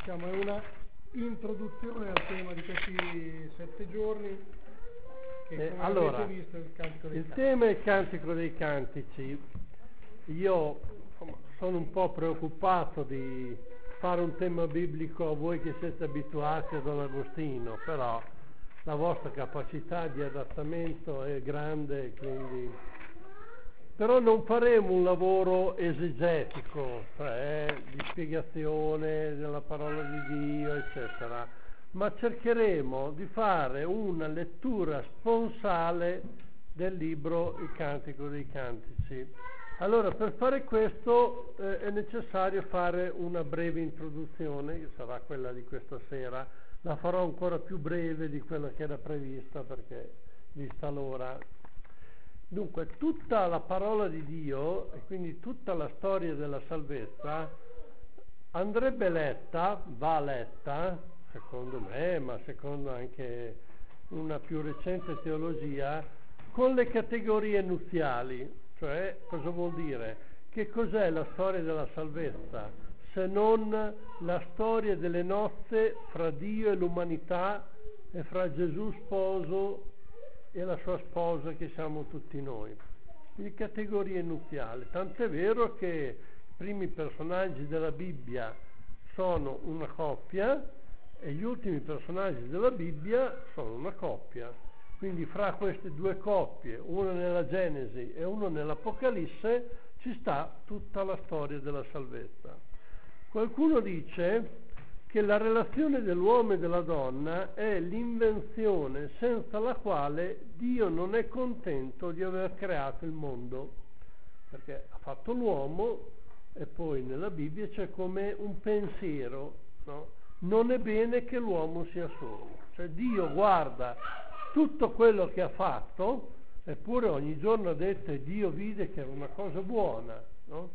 diciamo è una introduzione al tema di questi 7 giorni che come allora, avete visto è il Cantico dei Cantici. tema è il Cantico dei Cantici. Io sono un po' preoccupato di fare un tema biblico a voi che siete abituati a Don Agostino, però la vostra capacità di adattamento è grande, quindi però non faremo un lavoro esegetico, cioè di spiegazione della parola di Dio, eccetera, ma cercheremo di fare una lettura sponsale del libro Il Cantico dei Cantici. Allora, per fare questo è necessario fare una breve introduzione, che sarà quella di questa sera. La farò ancora più breve di quella che era prevista, perché vista l'ora. Dunque, tutta la parola di Dio, e quindi tutta la storia della salvezza, andrebbe letta, va letta, secondo me, ma secondo anche una più recente teologia, con le categorie nuziali. Cioè, cosa vuol dire? Che cos'è la storia della salvezza? Se non la storia delle nozze fra Dio e l'umanità e fra Gesù sposo e la sua sposa che siamo tutti noi. Quindi categorie nuziali. Tant'è vero che i primi personaggi della Bibbia sono una coppia e gli ultimi personaggi della Bibbia sono una coppia. Quindi fra queste due coppie, una nella Genesi e una nell'Apocalisse, ci sta tutta la storia della salvezza. Qualcuno dice che la relazione dell'uomo e della donna è l'invenzione senza la quale Dio non è contento di aver creato il mondo, perché ha fatto l'uomo e poi nella Bibbia c'è come un pensiero, no? Non è bene che l'uomo sia solo, cioè Dio guarda tutto quello che ha fatto, eppure ogni giorno ha detto e Dio vide che era una cosa buona, no?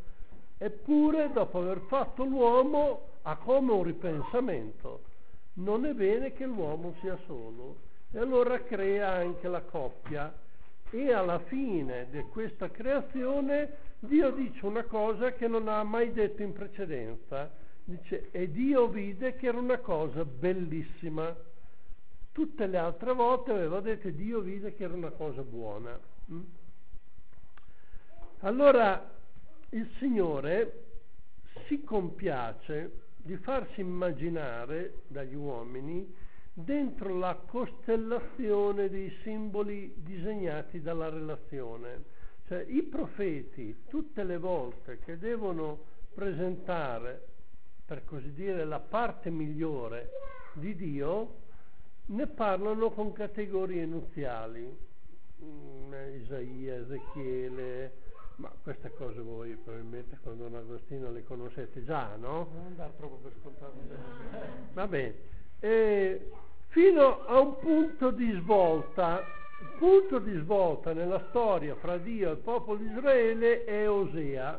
Eppure dopo aver fatto l'uomo ha come un ripensamento, non è bene che l'uomo sia solo, e allora crea anche la coppia, e alla fine di questa creazione Dio dice una cosa che non ha mai detto in precedenza, dice e Dio vide che era una cosa bellissima. Tutte le altre volte aveva detto Dio vide che era una cosa buona. Allora il Signore si compiace di farsi immaginare dagli uomini dentro la costellazione dei simboli disegnati dalla relazione. Cioè i profeti tutte le volte che devono presentare, per così dire, la parte migliore di Dio, ne parlano con categorie nuziali. Isaia, Ezechiele, ma queste cose voi probabilmente con Don Agostino le conoscete già, no? Non dar troppo per scontato. Va bene. Fino a un punto di svolta. Il punto di svolta nella storia fra Dio e il popolo di Israele è Osea.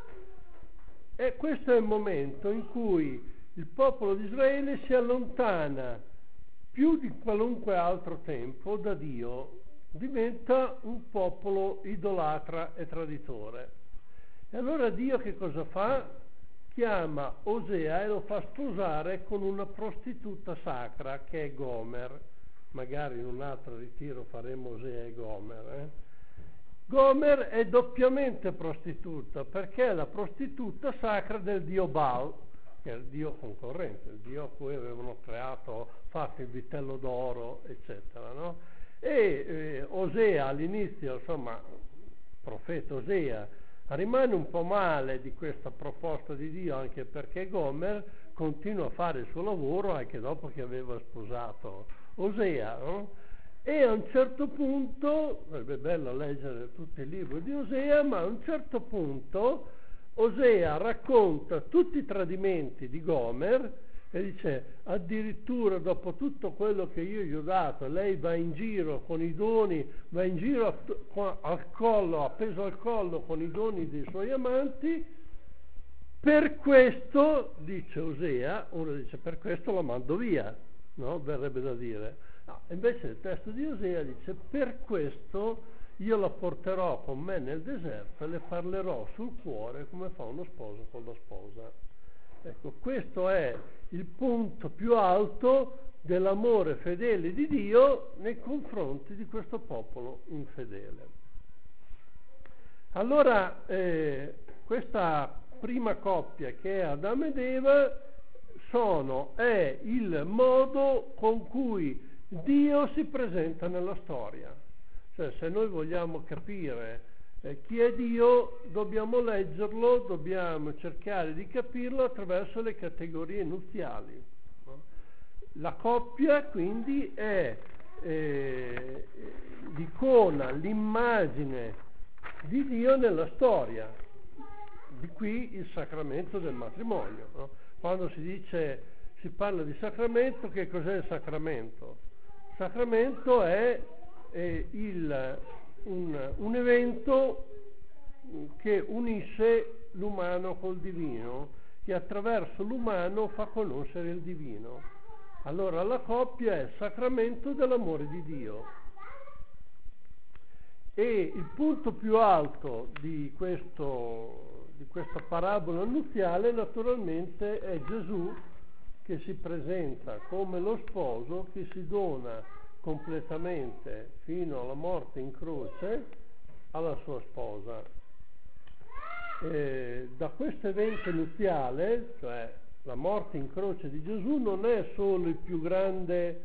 E questo è il momento in cui il popolo di Israele si allontana più di qualunque altro tempo da Dio, diventa un popolo idolatra e traditore. E allora Dio che cosa fa? Chiama Osea e lo fa sposare con una prostituta sacra che è Gomer. Magari in un altro ritiro faremo Osea e Gomer. Gomer è doppiamente prostituta perché è la prostituta sacra del dio Baal, che è il dio concorrente, il dio a cui avevano fatto il vitello d'oro, eccetera, no? E Osea all'inizio, insomma, il profeta Osea, rimane un po' male di questa proposta di Dio, anche perché Gomer continua a fare il suo lavoro anche dopo che aveva sposato Osea, no? E a un certo punto, sarebbe bello leggere tutto il libro di Osea, ma a un certo punto Osea racconta tutti i tradimenti di Gomer e dice addirittura dopo tutto quello che io gli ho dato, lei va in giro con i doni, va in giro al collo, appeso al collo con i doni dei suoi amanti, per questo, dice Osea, uno dice per questo la mando via, no? Verrebbe da dire. No, invece il testo di Osea dice per questo io la porterò con me nel deserto e le parlerò sul cuore come fa uno sposo con la sposa. Ecco, questo è il punto più alto dell'amore fedele di Dio nei confronti di questo popolo infedele. Allora, questa prima coppia che è Adamo ed Eva è il modo con cui Dio si presenta nella storia. Cioè, se noi vogliamo capire chi è Dio, dobbiamo leggerlo, dobbiamo cercare di capirlo attraverso le categorie nuziali. No? La coppia quindi è l'icona, l'immagine di Dio nella storia. Di qui il sacramento del matrimonio. No? Quando si parla di sacramento, che cos'è il sacramento? Il sacramento è un evento che unisce l'umano col divino, che attraverso l'umano fa conoscere il divino. Allora la coppia è il sacramento dell'amore di Dio. E il punto più alto di questa parabola nuziale naturalmente è Gesù, che si presenta come lo sposo che si dona completamente fino alla morte in croce alla sua sposa. Da questo evento nuziale, cioè la morte in croce di Gesù, non è solo il più grande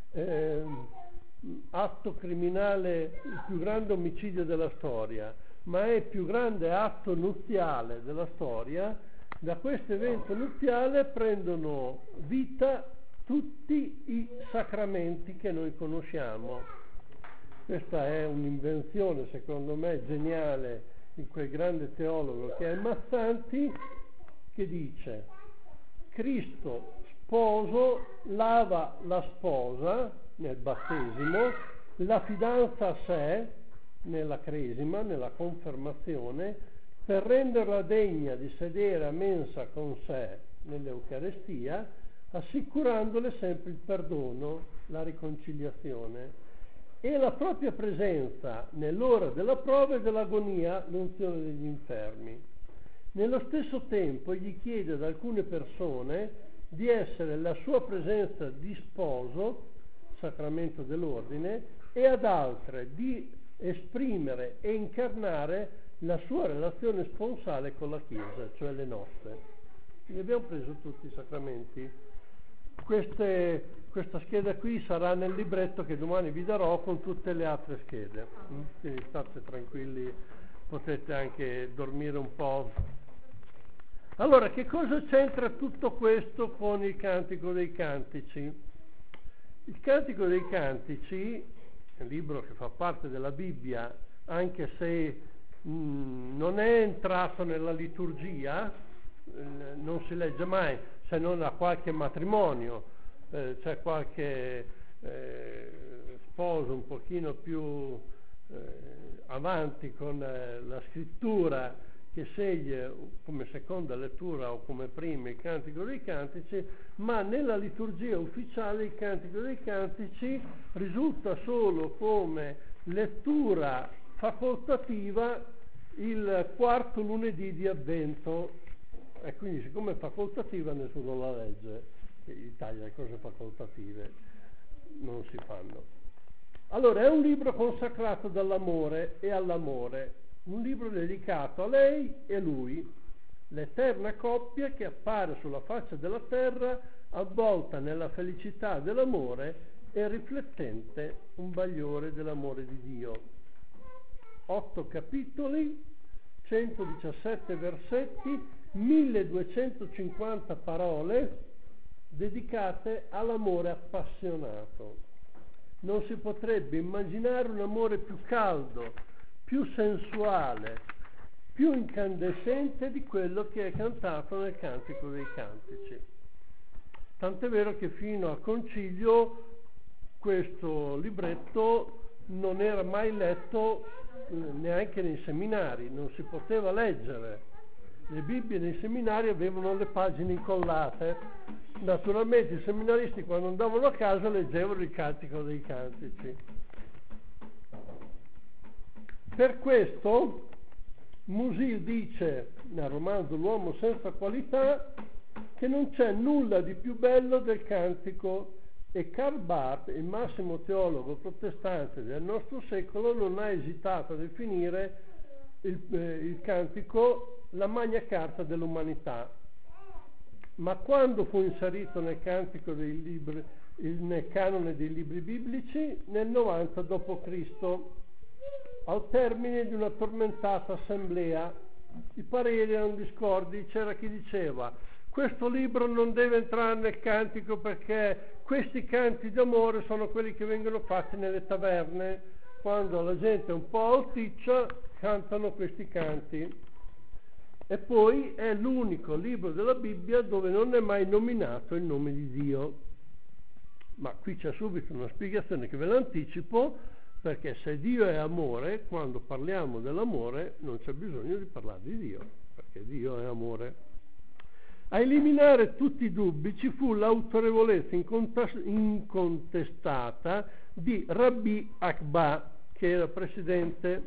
atto criminale, il più grande omicidio della storia, ma è il più grande atto nuziale della storia. Da questo evento nuziale prendono vita tutti i sacramenti che noi conosciamo. Questa è un'invenzione, secondo me, geniale di quel grande teologo che è Mazzanti, che dice: Cristo sposo lava la sposa nel battesimo, la fidanza a sé nella cresima, nella confermazione, per renderla degna di sedere a mensa con sé nell'Eucarestia, assicurandole sempre il perdono, la riconciliazione e la propria presenza nell'ora della prova e dell'agonia, l'unzione degli infermi. Nello stesso tempo gli chiede ad alcune persone di essere la sua presenza di sposo, sacramento dell'ordine, e ad altre di esprimere e incarnare la sua relazione sponsale con la Chiesa, cioè le nozze. Ne abbiamo preso tutti i sacramenti. Questa scheda qui sarà nel libretto che domani vi darò con tutte le altre schede. Quindi state tranquilli, potete anche dormire un po'. Allora, che cosa c'entra tutto questo con il Cantico dei Cantici? Il Cantico dei Cantici è un libro che fa parte della Bibbia, anche se non è entrato nella liturgia, non si legge mai, se non a qualche matrimonio, c'è qualche sposo un pochino più avanti con la scrittura che sceglie come seconda lettura o come prima il Cantico dei Cantici, ma nella liturgia ufficiale il Cantico dei Cantici risulta solo come lettura facoltativa il quarto lunedì di Avvento, e quindi siccome è facoltativa nessuno la legge. In Italia le cose facoltative non si fanno. Allora, è un libro consacrato dall'amore e all'amore, un libro dedicato a lei e lui, l'eterna coppia che appare sulla faccia della terra avvolta nella felicità dell'amore e riflettente un bagliore dell'amore di Dio. 8 capitoli, 117 versetti, 1250 parole dedicate all'amore appassionato. Non si potrebbe immaginare un amore più caldo, più sensuale, più incandescente di quello che è cantato nel Cantico dei Cantici. Tant'è vero che fino al Concilio questo libretto non era mai letto neanche nei seminari, non si poteva leggere. Le Bibbie nei seminari avevano le pagine incollate. Naturalmente i seminaristi, quando andavano a casa, leggevano il Cantico dei Cantici. Per questo Musil dice nel romanzo L'uomo senza qualità che non c'è nulla di più bello del cantico, e Karl Barth, il massimo teologo protestante del nostro secolo, non ha esitato a definire il cantico la magna carta dell'umanità. Ma quando fu inserito nel cantico dei libri, nel canone dei libri biblici? Nel 90 d.C., al termine di una tormentata assemblea. I pareri erano discordi, c'era chi diceva: questo libro non deve entrare nel cantico perché questi canti d'amore sono quelli che vengono fatti nelle taverne, quando la gente è un po' alticcia cantano questi canti. E poi è l'unico libro della Bibbia dove non è mai nominato il nome di Dio. Ma qui c'è subito una spiegazione che ve l'anticipo, perché se Dio è amore, quando parliamo dell'amore non c'è bisogno di parlare di Dio, perché Dio è amore. A eliminare tutti i dubbi ci fu l'autorevolezza incontestata di Rabbi Akba, che era presidente,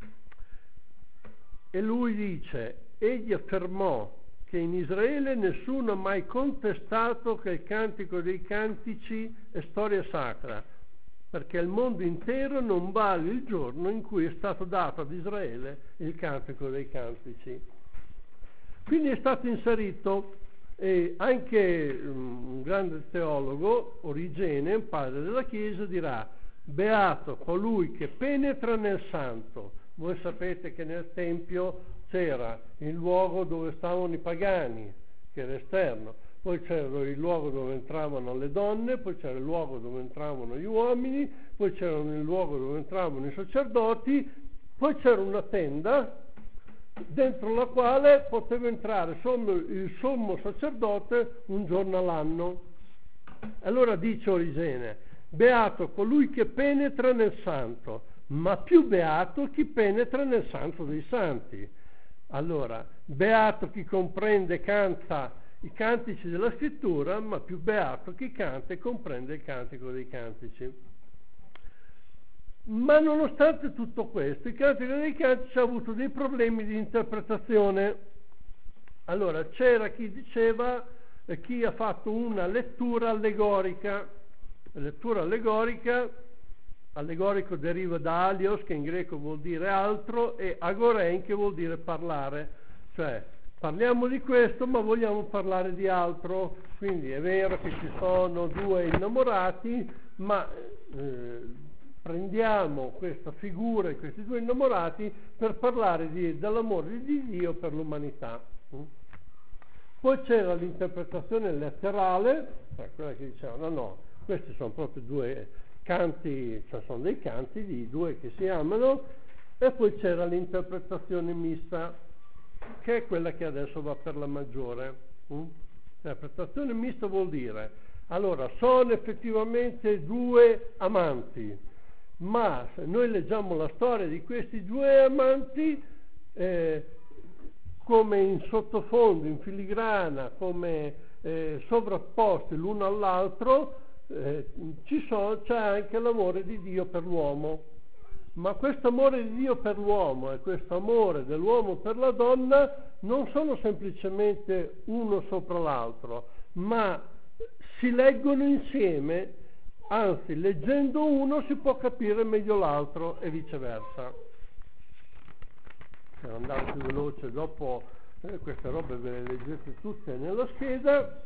e lui dice: egli affermò che in Israele nessuno ha mai contestato che il cantico dei cantici è storia sacra, perché il mondo intero non vale il giorno in cui è stato dato ad Israele il cantico dei cantici. Quindi è stato inserito, e anche un grande teologo, Origene, un padre della Chiesa, dirà: beato colui che penetra nel santo. Voi sapete che nel Tempio c'era il luogo dove stavano i pagani, che era esterno, poi c'era il luogo dove entravano le donne, poi c'era il luogo dove entravano gli uomini, poi c'era il luogo dove entravano i sacerdoti, poi c'era una tenda dentro la quale poteva entrare solo il sommo sacerdote un giorno all'anno. Allora dice Origene: beato colui che penetra nel santo, ma più beato chi penetra nel santo dei santi. Allora, beato chi comprende e canta i cantici della scrittura, ma più beato chi canta e comprende il cantico dei cantici. Ma nonostante tutto questo, il cantico dei cantici ha avuto dei problemi di interpretazione. Allora, c'era chi diceva, chi ha fatto una lettura allegorica. La lettura allegorica, allegorico deriva da alios, che in greco vuol dire altro, e agorein, che vuol dire parlare. Cioè, parliamo di questo ma vogliamo parlare di altro. Quindi è vero che ci sono due innamorati, ma prendiamo questa figura e questi due innamorati per parlare dell'amore di Dio per l'umanità. Poi c'era l'interpretazione letterale, quella che diceva no, questi sono proprio due canti, cioè sono dei canti di due che si amano. E poi c'era l'interpretazione mista, che è quella che adesso va per la maggiore. L'interpretazione mista vuol dire: allora, sono effettivamente due amanti, ma se noi leggiamo la storia di questi due amanti come in sottofondo, in filigrana, come sovrapposti l'uno all'altro, c'è anche l'amore di Dio per l'uomo. Ma questo amore di Dio per l'uomo e questo amore dell'uomo per la donna non sono semplicemente uno sopra l'altro, ma si leggono insieme. Anzi, leggendo uno si può capire meglio l'altro e viceversa. Per andare più veloce, dopo queste robe ve le leggete tutte nella scheda.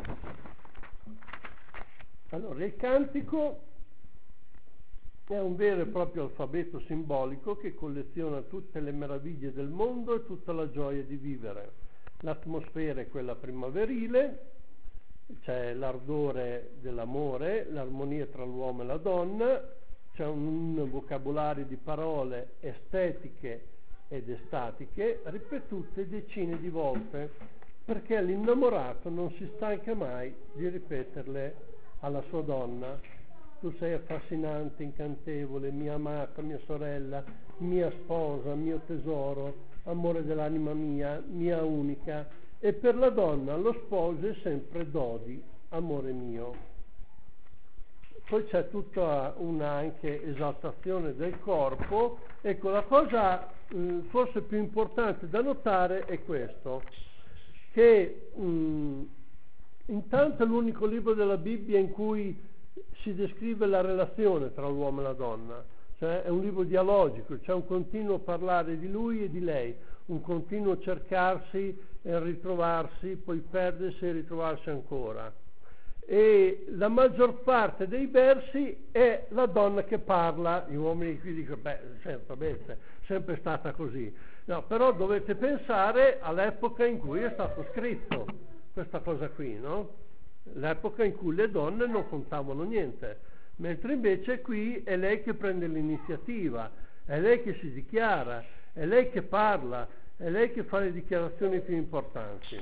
Allora, il cantico è un vero e proprio alfabeto simbolico che colleziona tutte le meraviglie del mondo e tutta la gioia di vivere. L'atmosfera è quella primaverile, c'è l'ardore dell'amore, l'armonia tra l'uomo e la donna, c'è un vocabolario di parole estetiche ed estatiche ripetute decine di volte, perché l'innamorato non si stanca mai di ripeterle alla sua donna: tu sei affascinante, incantevole, mia amata, mia sorella, mia sposa, mio tesoro, amore dell'anima mia, mia unica. E per la donna lo sposo è sempre Dodi, amore mio. Poi c'è tutta una anche esaltazione del corpo. Ecco, la cosa forse più importante da notare è questo, che intanto è l'unico libro della Bibbia in cui si descrive la relazione tra l'uomo e la donna, cioè è un libro dialogico, c'è un continuo parlare di lui e di lei, un continuo cercarsi e ritrovarsi, poi perdersi e ritrovarsi ancora. E la maggior parte dei versi è la donna che parla. Gli uomini qui dicono, certo, è sempre stata così. No, però dovete pensare all'epoca in cui è stato scritto questa cosa qui, no? L'epoca in cui le donne non contavano niente, mentre invece qui è lei che prende l'iniziativa, è lei che si dichiara, è lei che parla, è lei che fa le dichiarazioni più importanti.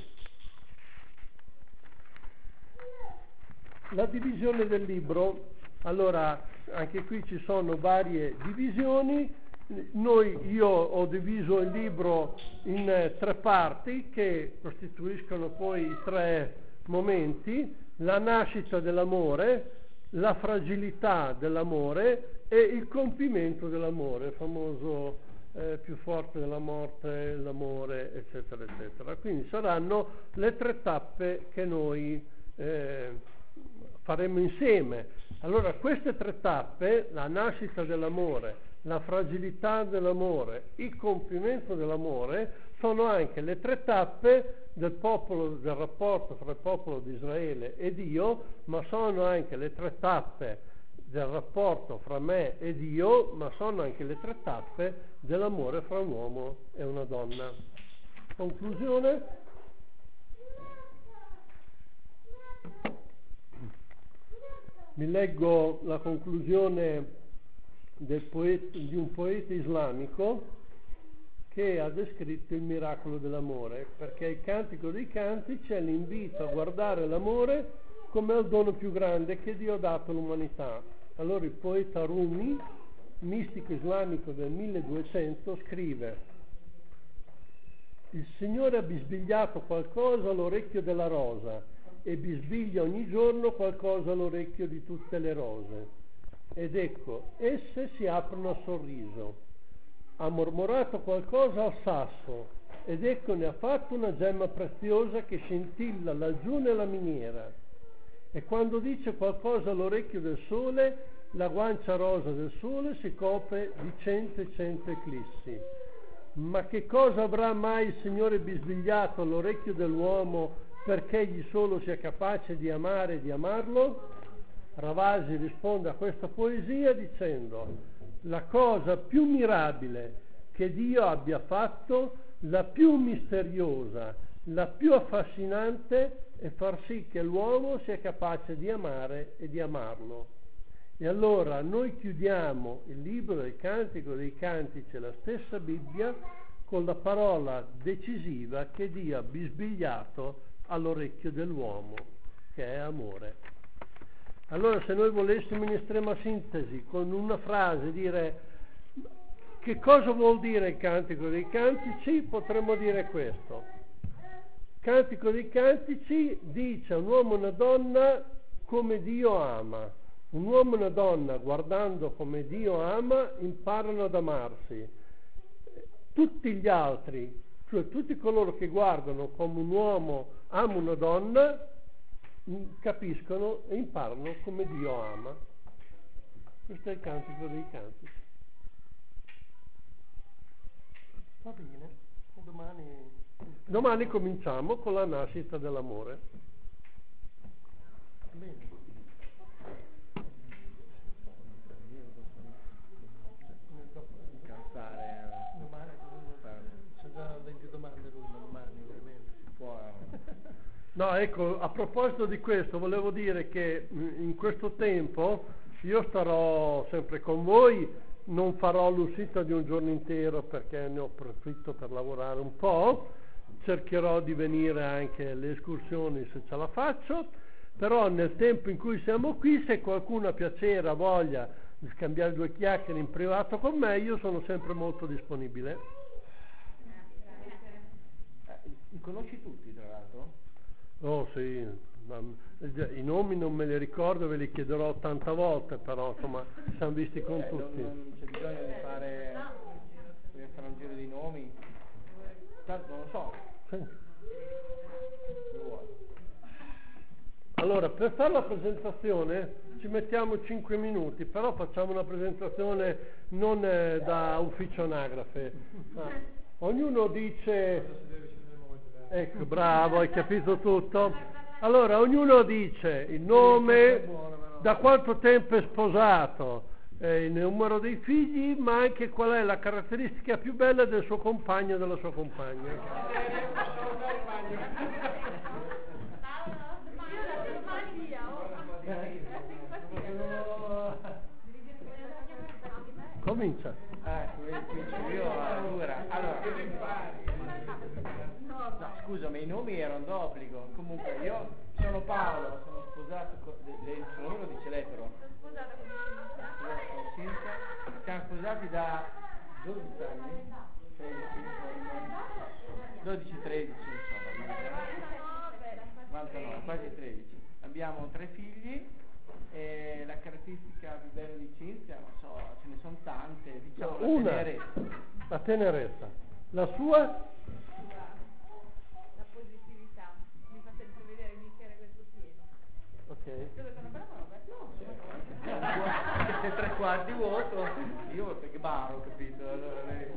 La divisione del libro, allora anche qui ci sono varie divisioni. Io ho diviso il libro in 3 parti che costituiscono poi i 3 momenti: la nascita dell'amore, la fragilità dell'amore e il compimento dell'amore, il famoso più forte della morte, l'amore, eccetera, eccetera. Quindi saranno le 3 tappe che noi faremo insieme. Allora queste 3 tappe, la nascita dell'amore, la fragilità dell'amore, il compimento dell'amore, sono anche le 3 tappe del rapporto fra il popolo di Israele e Dio, ma sono anche le 3 tappe del rapporto fra me e Dio, ma sono anche le 3 tappe dell'amore fra un uomo e una donna. Conclusione. Vi leggo la conclusione di un poeta islamico che ha descritto il miracolo dell'amore, perché il Cantico dei Cantici è l'invito a guardare l'amore come il dono più grande che Dio ha dato all'umanità. Allora il poeta Rumi, mistico islamico del 1200, scrive: il Signore ha bisbigliato qualcosa all'orecchio della rosa e bisbiglia ogni giorno qualcosa all'orecchio di tutte le rose. Ed ecco, esse si aprono a sorriso. Ha mormorato qualcosa al sasso, ed ecco ne ha fatto una gemma preziosa che scintilla laggiù nella miniera. E quando dice qualcosa all'orecchio del sole, la guancia rosa del sole si copre di 100 eclissi. Ma che cosa avrà mai il Signore bisbigliato all'orecchio dell'uomo perché egli solo sia capace di amare e di amarlo? Ravasi risponde a questa poesia dicendo: la cosa più mirabile che Dio abbia fatto, la più misteriosa, la più affascinante, è far sì che l'uomo sia capace di amare e di amarlo. E allora noi chiudiamo il libro del Cantico dei Cantici e la stessa Bibbia con la parola decisiva che Dio ha bisbigliato all'orecchio dell'uomo, che è amore. Allora, se noi volessimo in estrema sintesi, con una frase, dire che cosa vuol dire il Cantico dei Cantici, potremmo dire questo: Cantico dei Cantici dice a un uomo e una donna come Dio ama. Un uomo e una donna, guardando come Dio ama, imparano ad amarsi. Tutti gli altri, cioè tutti coloro che guardano come un uomo ama una donna, capiscono e imparano come Dio ama. Questo è il Cantico dei Cantici. Va bene, domani cominciamo con la nascita dell'amore. Bene. Domani c'è già 20 domande lui, ma domani ovviamente si può. No, ecco, a proposito di questo, volevo dire che in questo tempo io starò sempre con voi, non farò l'uscita di un giorno intero perché ne ho approfitto per lavorare un po', cercherò di venire anche alle escursioni se ce la faccio, però nel tempo in cui siamo qui, se qualcuno ha piacere, ha voglia di scambiare 2 chiacchiere in privato con me, io sono sempre molto disponibile. Li conosci tutti, tra l'altro? Oh sì, i nomi non me li ricordo, ve li chiederò 80 volte, però insomma siamo visti con tutti. Non c'è bisogno di fare un giro di nomi, tanto non lo so. Sì. Allora, per fare la presentazione ci mettiamo 5 minuti, però facciamo una presentazione non da ufficio anagrafe. Ognuno dice... Ecco, bravo, hai capito tutto? Allora, ognuno dice il nome, da quanto tempo è sposato, il numero dei figli, ma anche qual è la caratteristica più bella del suo compagno o della sua compagna. Comincia. Io allora, no, scusami, i nomi erano d'obbligo. Comunque io sono Paolo, sono sposato il suo nome lo dice lei però. Sposato con Cinzia. Siamo sposati da 12 anni, 12-13 insomma, 99, quasi 13. Abbiamo 3 figli e la caratteristica più bella di Cinzia, non so, ce ne sono tante, diciamo Una, la tenerezza. la tenerezza. La sua? La positività, mi fa sempre vedere il bicchiere questo pieno. Ok. Dove sono brava? Anche se 3/4 vuoto, io perché baro, capito? Allora lei...